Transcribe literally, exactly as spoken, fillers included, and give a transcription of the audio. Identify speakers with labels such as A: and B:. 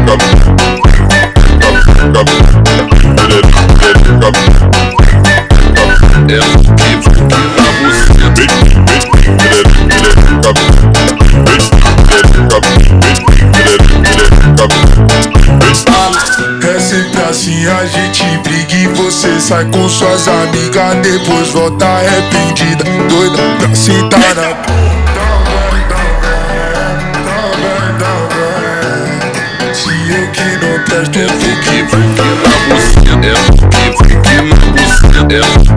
A: É sempre assim, a gente briga e você sai com suas amigas, depois volta arrependida, doida pra sentar na puta. Se eu que não presto, eu fico
B: É porque, porque na buceta, é porque, porque na buceta, é